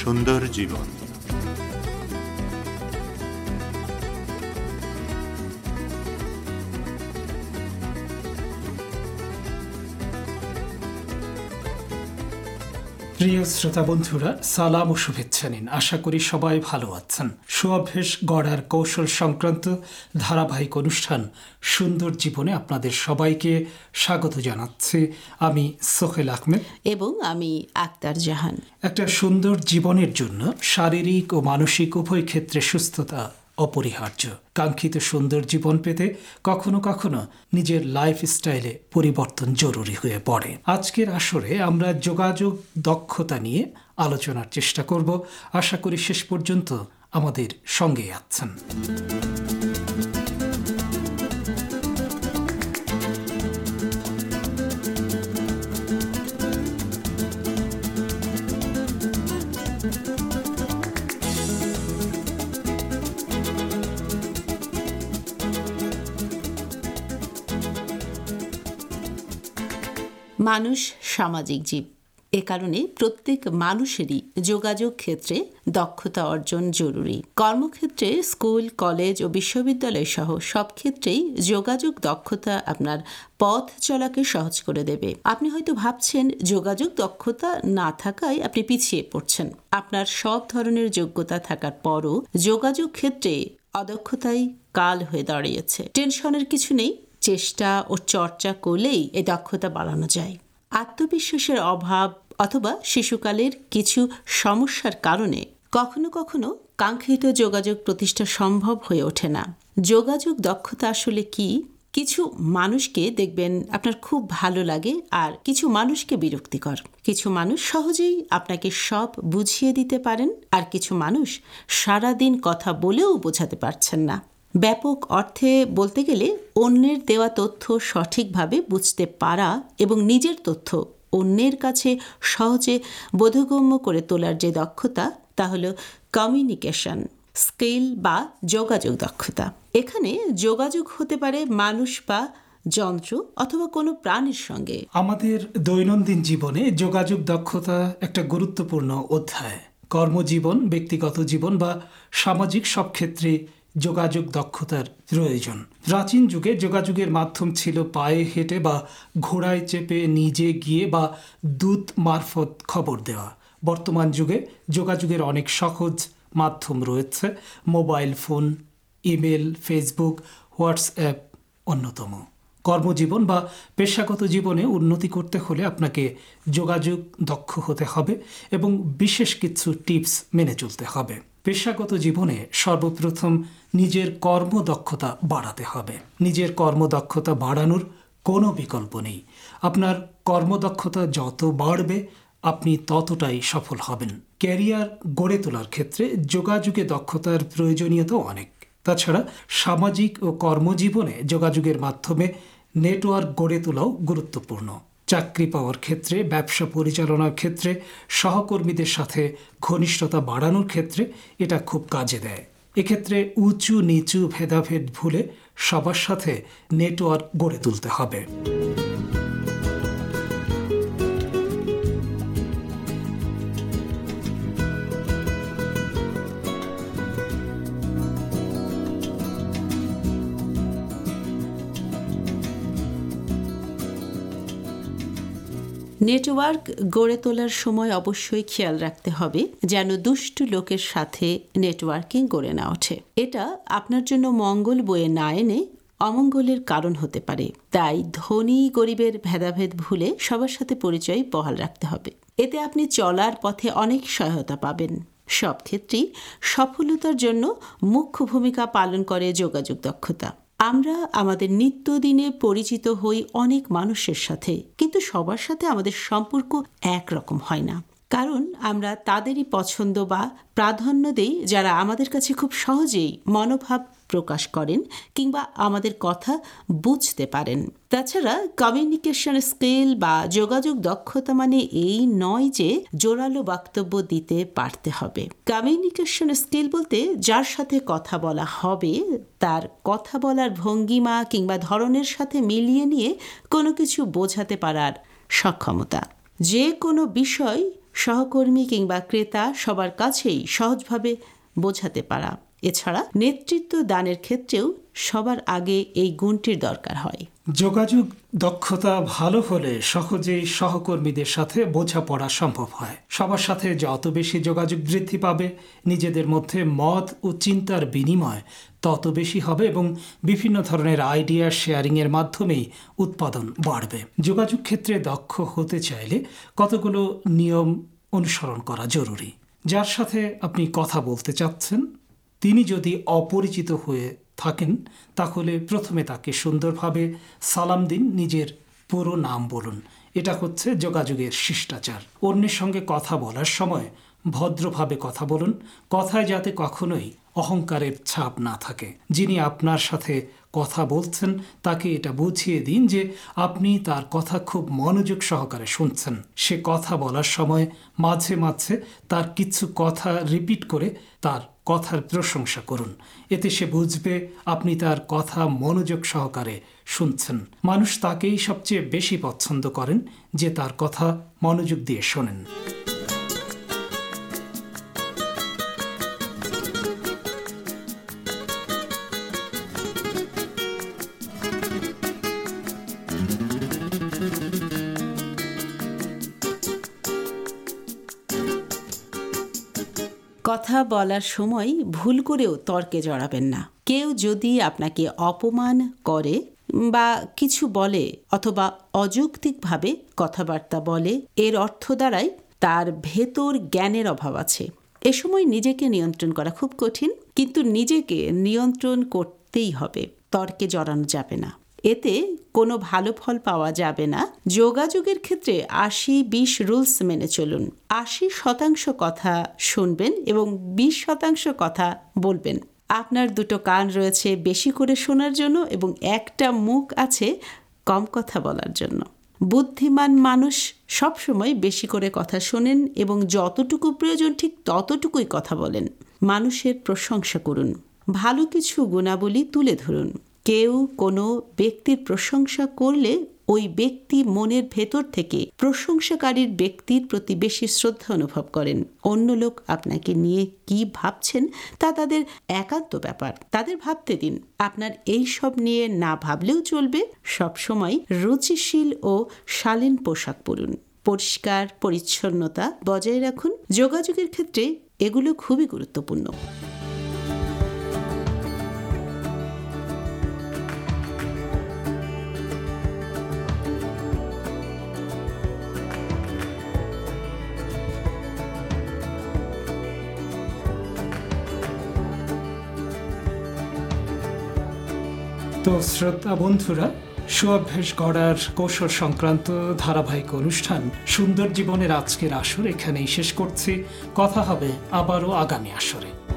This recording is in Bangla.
সুন্দর জীবন। প্রিয় শ্রোতা বন্ধুরা, সালাম ও শুভেচ্ছা নিন। আশা করি সবাই ভালো আছেন। সুঅভ্যাস গড়ার কৌশল সংক্রান্ত ধারাবাহিক অনুষ্ঠান সুন্দর জীবনে আপনাদের সবাইকে স্বাগত জানাচ্ছি। আমি সোহেল আহমেদ এবং আমি আক্তার জাহান। একটা সুন্দর জীবনের জন্য শারীরিক ও মানসিক উভয় ক্ষেত্রে সুস্থতা অপরিহার্য। কাঙ্ক্ষিত সুন্দর জীবন পেতে কখনো কখনো নিজের লাইফস্টাইলে পরিবর্তন জরুরি হয়ে পড়ে। আজকের আসরে আমরা যোগাযোগ দক্ষতা নিয়ে আলোচনার চেষ্টা করব। আশা করি শেষ পর্যন্ত আমাদের সঙ্গেই আছেন। মানুষ সামাজিক জীব। এ কারণে প্রত্যেক মানুষেরই যোগাযোগ ক্ষেত্রে দক্ষতা অর্জন জরুরি। কর্মক্ষেত্রে, স্কুল, কলেজ ও বিশ্ববিদ্যালয় সহ সব ক্ষেত্রেই যোগাযোগ দক্ষতা আপনার পথ চলাকে সহজ করে দেবে। আপনি হয়তো ভাবছেন যোগাযোগ দক্ষতা না থাকায় আপনি পিছিয়ে পড়ছেন। আপনার সব ধরনের যোগ্যতা থাকার পরও যোগাযোগ ক্ষেত্রে অদক্ষতাই কাল হয়ে দাঁড়িয়েছে। টেনশনের কিছু নেই, চেষ্টা ও চর্চা করলেই এই দক্ষতা বাড়ানো যায়। আত্মবিশ্বাসের অভাব অথবা শিশুকালের কিছু সমস্যার কারণে কখনো কখনো কাঙ্ক্ষিত যোগাযোগ প্রতিষ্ঠা সম্ভব হয়ে ওঠে না। যোগাযোগ দক্ষতা আসলে কি? কিছু মানুষকে দেখবেন আপনার খুব ভালো লাগে, আর কিছু মানুষকে বিরক্তিকর। কিছু মানুষ সহজেই আপনাকে সব বুঝিয়ে দিতে পারেন, আর কিছু মানুষ সারাদিন কথা বলেও বোঝাতে পারছেন না। ব্যাপক অর্থে বলতে গেলে অন্যের দেওয়া তথ্য সঠিকভাবে বুঝতে পারা এবং নিজের তথ্য অন্যের কাছে সহজে বোধগম্য করে তোলার যে দক্ষতা, তা হলো কমিউনিকেশন স্কিল বা যোগাযোগ দক্ষতা। এখানে যোগাযোগ হতে পারে মানুষ বা যন্ত্র অথবা কোনো প্রাণীর সঙ্গে। আমাদের দৈনন্দিন জীবনে যোগাযোগ দক্ষতা একটা গুরুত্বপূর্ণ অধ্যায়। কর্মজীবন, ব্যক্তিগত জীবন বা সামাজিক সব ক্ষেত্রে যোগাযোগ দক্ষতার প্রয়োজন। প্রাচীন যুগে যোগাযোগের মাধ্যম ছিল পায়ে হেঁটে বা ঘোড়ায় চেপে নিজে গিয়ে বা দূত মারফত খবর দেওয়া। বর্তমান যুগে যোগাযোগের অনেক সহজ মাধ্যম রয়েছে। Mobile phone, email, Facebook, WhatsApp অন্যতম। কর্মজীবন বা পেশাগত জীবনে উন্নতি করতে হলে আপনাকে যোগাযোগ দক্ষ হতে হবে এবং বিশেষ কিছু টিপস মেনে চলতে হবে। পেশাগত জীবনে সর্বপ্রথম নিজের কর্মদক্ষতা বাড়াতে হবে। নিজের কর্মদক্ষতা বাড়ানোর কোনো বিকল্প নেই। আপনার কর্মদক্ষতা যত বাড়বে আপনি ততটাই সফল হবেন। ক্যারিয়ার গড়ে তোলার ক্ষেত্রে যোগাযোগে দক্ষতার প্রয়োজনীয়তা অনেক। তাছাড়া সামাজিক ও কর্মজীবনে যোগাযোগের মাধ্যমে নেটওয়ার্ক গড়ে তোলাও গুরুত্বপূর্ণ। চাকরি পাওয়ার ক্ষেত্রে, ব্যবসা পরিচালনার ক্ষেত্রে, সহকর্মীদের সাথে ঘনিষ্ঠতা বাড়ানোর ক্ষেত্রে এটা খুব কাজে দেয়। এক্ষেত্রে উঁচু নিচু ভেদাভেদ ভুলে সবার সাথে নেটওয়ার্ক গড়ে তুলতে হবে। নেটওয়ার্ক গড়ে তোলার সময় অবশ্যই খেয়াল রাখতে হবে যেন দুষ্টু লোকের সাথে নেটওয়ার্কিং গড়ে না ওঠে। এটা আপনার জন্য মঙ্গল বয়ে না এনে অমঙ্গলের কারণ হতে পারে। তাই ধনী গরিবের ভেদাভেদ ভুলে সবার সাথে পরিচয় বহাল রাখতে হবে। এতে আপনি চলার পথে অনেক সহায়তা পাবেন। সব ক্ষেত্রেই সফলতার জন্য মুখ্য ভূমিকা পালন করে যোগাযোগ দক্ষতা। আমরা আমাদের নিত্যদিনে পরিচিত হই অনেক মানুষের সাথে, কিন্তু সবার সাথে আমাদের সম্পর্ক একরকম হয় না। কারণ আমরা তাদেরই পছন্দ বা প্রাধান্য দেই যারা আমাদের কাছে খুব সহজেই মনোভাব প্রকাশ করেন কিংবা আমাদের কথা বুঝতে পারেন। তাছাড়া কমিউনিকেশন স্কিল বা যোগাযোগ দক্ষতা মানে এই নয় যে জোরালো বক্তব্য দিতে পারতে হবে। কমিউনিকেশন স্কিল বলতে যার সাথে কথা বলা হবে তার কথা বলার ভঙ্গিমা কিংবা ধরনের সাথে মিলিয়ে নিয়ে কোনো কিছু বোঝাতে পারার সক্ষমতা। যে কোনো বিষয় সহকর্মী কিংবা ক্রেতা সবার কাছেই সহজভাবে বোঝাতে পারা। এছাড়া নেতৃত্ব দানের ক্ষেত্রেও সবার আগে এই গুণটির দরকার হয়। যোগাযোগ দক্ষতা ভালো হলে সহজেই সহকর্মীদের সাথে বোঝাপড়া সম্ভব হয়। সবার সাথে যত বেশি যোগাযোগ বৃদ্ধি পাবে, নিজেদের মধ্যে মত ও চিন্তার বিনিময় তত বেশি হবে এবং বিভিন্ন ধরনের আইডিয়া শেয়ারিংয়ের মাধ্যমেই উৎপাদন বাড়বে। যোগাযোগ ক্ষেত্রে দক্ষ হতে চাইলে কতগুলো নিয়ম অনুসরণ করা জরুরি। যার সাথে আপনি কথা বলতে চাচ্ছেন তিনি যদি অপরিচিত হয়ে থাকেন তাহলে প্রথমে তাকে সুন্দরভাবে সালাম দিন, নিজের পুরো নাম বলুন। এটা হচ্ছে যোগাযোগের শিষ্টাচার। অন্যের সঙ্গে কথা বলার সময় ভদ্রভাবে কথা বলুন, কথায় যাতে কখনোই অহংকারের ছাপ না থাকে। যিনি আপনার সাথে কথা বলছেন তাকে এটা বুঝিয়ে দিন যে আপনি তার কথা খুব মনোযোগ সহকারে শুনছেন। সে কথা বলার সময় মাঝে মাঝে তার কিছু কথা রিপিট করে তার কথার প্রশংসা করুন। এতে সে বুঝবে আপনি তার কথা মনোযোগ সহকারে শুনছেন। মানুষ তাকেই সবচেয়ে বেশি পছন্দ করেন যে তার কথা মনোযোগ দিয়ে শোনেন। কথা বলার সময় ভুল করেও তর্কে জড়াবেন না। কেউ যদি আপনাকে অপমান করে বা কিছু বলে অথবা অযৌক্তিকভাবে কথাবার্তা বলে, এর অর্থ দাঁড়ায় তার ভেতর জ্ঞানের অভাব আছে। এ সময় নিজেকে নিয়ন্ত্রণ করা খুব কঠিন, কিন্তু নিজেকে নিয়ন্ত্রণ করতেই হবে। তর্কে জড়ানো যাবে না, এতে কোনো ভালো ফল পাওয়া যাবে না। যোগাযোগের ক্ষেত্রে 80-20 রুলস মেনে চলুন। 80% কথা শুনবেন এবং 20% কথা বলবেন। আপনার দুটো কান রয়েছে বেশি করে শোনার জন্য এবং একটা মুখ আছে কম কথা বলার জন্য। বুদ্ধিমান মানুষ সবসময় বেশি করে কথা শোনেন এবং যতটুকু প্রয়োজন ঠিক ততটুকুই কথা বলেন। মানুষের প্রশংসা করুন, ভালো কিছু গুণাবলী তুলে ধরুন। কেউ কোনো ব্যক্তির প্রশংসা করলে ওই ব্যক্তি মনের ভেতর থেকে প্রশংসাকারীর ব্যক্তির প্রতি বেশি শ্রদ্ধা অনুভব করেন। অন্য লোক আপনাকে নিয়ে কি ভাবছেন তা তাদের একান্ত ব্যাপার, তাদের ভাবতে দিন। আপনার এই সব নিয়ে না ভাবলেও চলবে। সবসময় রুচিশীল ও শালীন পোশাক পরুন। পরিষ্কার পরিচ্ছন্নতা বজায় রাখুন। যোগাযোগের ক্ষেত্রে এগুলো খুবই গুরুত্বপূর্ণ। তো শ্রোতা বন্ধুরা, সুঅভ্যাস গড়ার কৌশল সংক্রান্ত ধারাবাহিক অনুষ্ঠান সুন্দর জীবনের আজকের আসর এখানেই শেষ করছি। কথা হবে আবারও আগামী আসরে।